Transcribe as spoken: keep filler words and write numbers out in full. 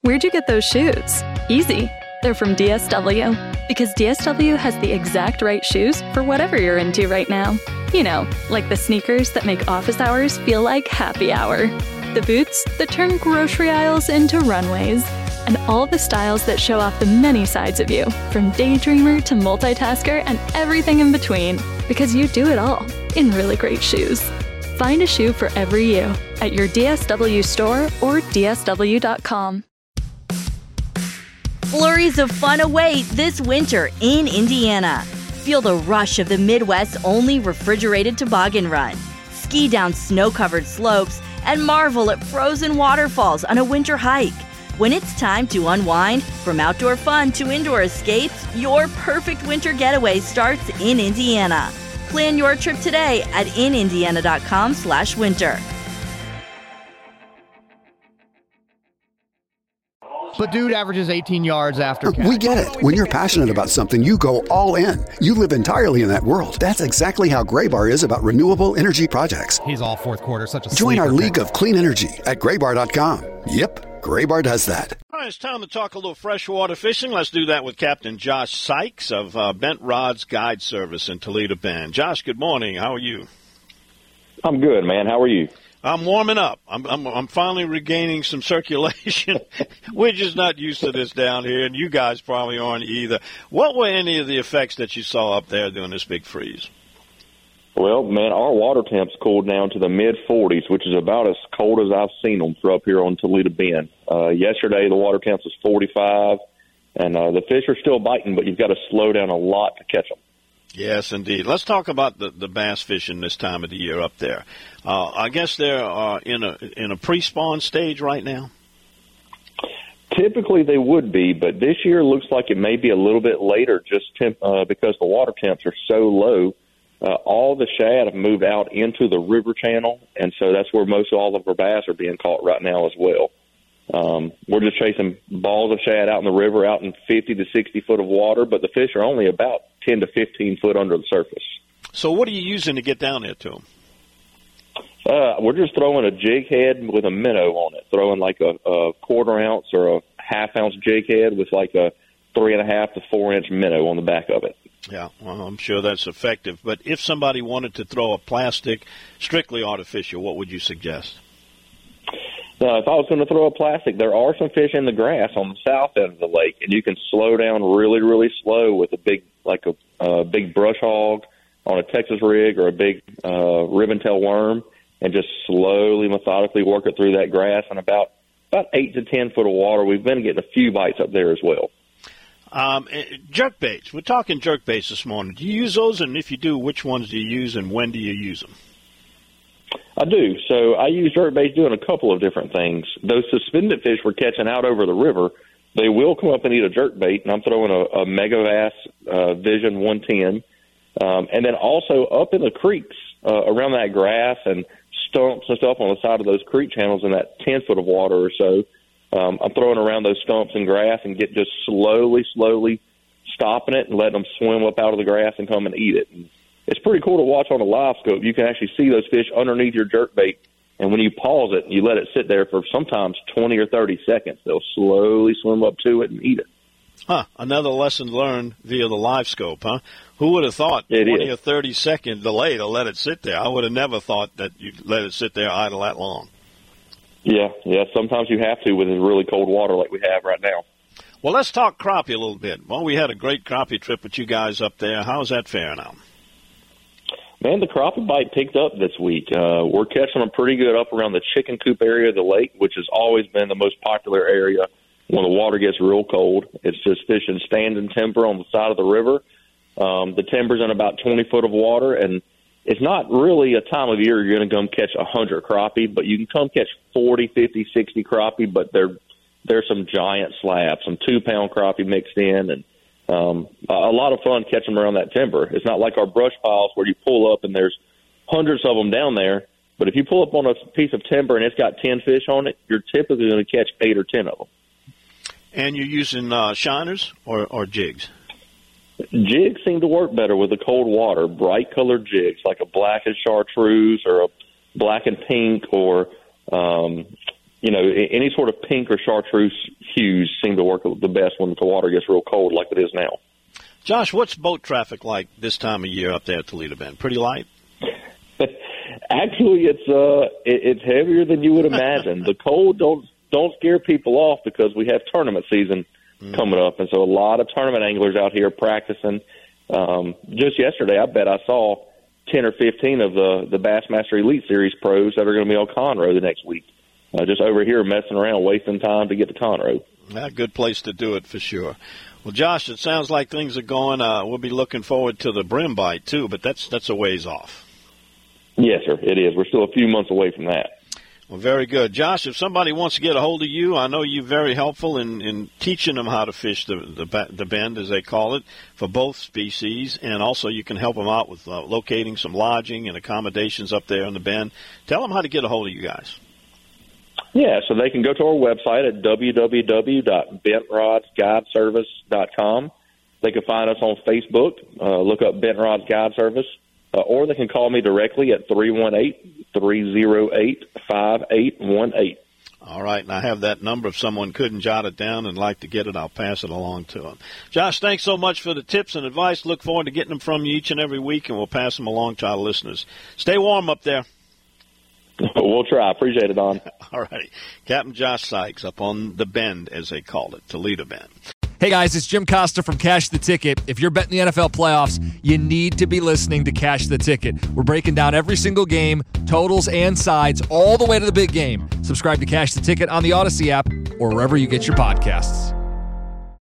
Where'd you get those shoes? Easy. They're from D S W. Because D S W has the exact right shoes for whatever you're into right now. You know, like the sneakers that make office hours feel like happy hour. The boots that turn grocery aisles into runways. And all the styles that show off the many sides of you, from daydreamer to multitasker and everything in between. Because you do it all in really great shoes. Find a shoe for every you at your D S W store or D S W dot com. Flurries of fun await this winter in Indiana. Feel the rush of the Midwest's only refrigerated toboggan run. Ski down snow-covered slopes and marvel at frozen waterfalls on a winter hike. When it's time to unwind, from outdoor fun to indoor escapes, your perfect winter getaway starts in Indiana. Plan your trip today at in indiana dot com slash winter. But dude averages eighteen yards after catch. We get it. When you're passionate about something, you go all in. You live entirely in that world. That's exactly how Graybar is about renewable energy projects. He's all fourth quarter, such a Join our sleeper league pick. of clean energy at graybar dot com. Yep, Graybar does that. All right, it's time to talk a little freshwater fishing. Let's do that with Captain Josh Sykes of uh, Bent Rods Guide Service in Toledo Bend. Josh, good morning. How are you? I'm good, man. How are you? I'm warming up. I'm, I'm I'm finally regaining some circulation. We're just not used to this down here, and you guys probably aren't either. What were any of the effects that you saw up there during this big freeze? Well, man, our water temps cooled down to the mid forties, which is about as cold as I've seen them for up here on Toledo Bend. Uh, yesterday, the water temps was forty-five, and uh, the fish are still biting, but you've got to slow down a lot to catch them. Yes, indeed. Let's talk about the, the bass fishing this time of the year up there. Uh, I guess they're uh, in a in a pre-spawn stage right now. Typically they would be, but this year looks like it may be a little bit later just temp, uh, because the water temps are so low. Uh, all the shad have moved out into the river channel, and so that's where most of all of our bass are being caught right now as well. Um, we're just chasing balls of shad out in the river, out in fifty to sixty foot of water, but the fish are only about ten to fifteen foot under the surface. So what are you using to get down there to them? Uh, we're just throwing a jig head with a minnow on it, throwing like a, a quarter ounce or a half ounce jig head with like a three and a half to four inch minnow on the back of it. Yeah, well, I'm sure that's effective. But if somebody wanted to throw a plastic, strictly artificial, what would you suggest? Now, if I was going to throw a plastic, there are some fish in the grass on the south end of the lake, and you can slow down really, really slow with a big, like a uh, big brush hog on a Texas rig or a big uh, ribbon-tail worm, and just slowly, methodically work it through that grass. And about about eight to ten foot of water, we've been getting a few bites up there as well. Um, jerk baits. We're talking jerk baits this morning. Do you use those? And if you do, which ones do you use, and when do you use them? I do. So I use jerk baits doing a couple of different things. Those suspended fish we're catching out over the river, they will come up and eat a jerk bait, and I'm throwing a, a Megavass uh, Vision one ten. Um, and then also up in the creeks uh, around that grass and stumps and stuff on the side of those creek channels in that ten foot of water or so, um, I'm throwing around those stumps and grass and get just slowly, slowly stopping it and letting them swim up out of the grass and come and eat it. And it's pretty cool to watch on a live scope. You can actually see those fish underneath your jerk bait, and when you pause it and you let it sit there for sometimes twenty or thirty seconds, they'll slowly swim up to it and eat it. Huh, another lesson learned via the live scope, huh? Who would have thought it twenty is. or thirty second delay to let it sit there? I would have never thought that you'd let it sit there idle that long. Yeah, yeah, sometimes you have to with this really cold water like we have right now. Well, let's talk crappie a little bit. Well, we had a great crappie trip with you guys up there. How's that faring out? Man, the crappie bite picked up this week. Uh, we're catching them pretty good up around the chicken coop area of the lake, which has always been the most popular area when the water gets real cold. It's just fishing standing timber on the side of the river. Um, the timber's in about twenty foot of water, and it's not really a time of year you're going to come catch one hundred crappie, but you can come catch forty, fifty, sixty crappie, but they're, there's some giant slabs, some two-pound crappie mixed in, and um, a lot of fun catching them around that timber. It's not like our brush piles where you pull up and there's hundreds of them down there, but if you pull up on a piece of timber and it's got ten fish on it, you're typically going to catch eight or ten of them. And you're using uh, shiners or, or jigs? Jigs seem to work better with the cold water, bright-colored jigs, like a black and chartreuse or a black and pink or, um, you know, any sort of pink or chartreuse cues seem to work the best when the water gets real cold like it is now. Josh, what's boat traffic like this time of year up there at Toledo Bend? Pretty light? Actually, it's uh, it, it's heavier than you would imagine. The cold don't don't scare people off because we have tournament season mm. coming up, and so a lot of tournament anglers out here practicing. Um, just yesterday, I bet I saw ten or fifteen of the the Bassmaster Elite Series pros that are going to be on Conroe the next week. Uh, just over here messing around, wasting time to get to Conroe. A good place to do it for sure. Well, Josh, it sounds like things are going. Uh, we'll be looking forward to the brim bite too, but that's that's a ways off. Yes, sir, it is. We're still a few months away from that. Well, very good. Josh, if somebody wants to get a hold of you, I know you're very helpful in, in teaching them how to fish the, the the bend, as they call it, for both species, and also you can help them out with uh, locating some lodging and accommodations up there in the bend. Tell them how to get a hold of you guys. Yeah, so they can go to our website at w w w dot bent rods guide service dot com. They can find us on Facebook, uh, look up Bent Rods Guide Service, uh, or they can call me directly at three one eight, three zero eight, five eight one eight. All right, and I have that number. If someone couldn't jot it down and like to get it, I'll pass it along to them. Josh, thanks so much for the tips and advice. Look forward to getting them from you each and every week, and we'll pass them along to our listeners. Stay warm up there. We'll try. Appreciate it, Don. All right. Captain Josh Sykes up on the Bend, as they call it, Toledo Bend. Hey, guys, it's Jim Costa from Cash the Ticket. If you're betting the N F L playoffs, you need to be listening to Cash the Ticket. We're breaking down every single game, totals and sides, all the way to the big game. Subscribe to Cash the Ticket on the Odyssey app or wherever you get your podcasts.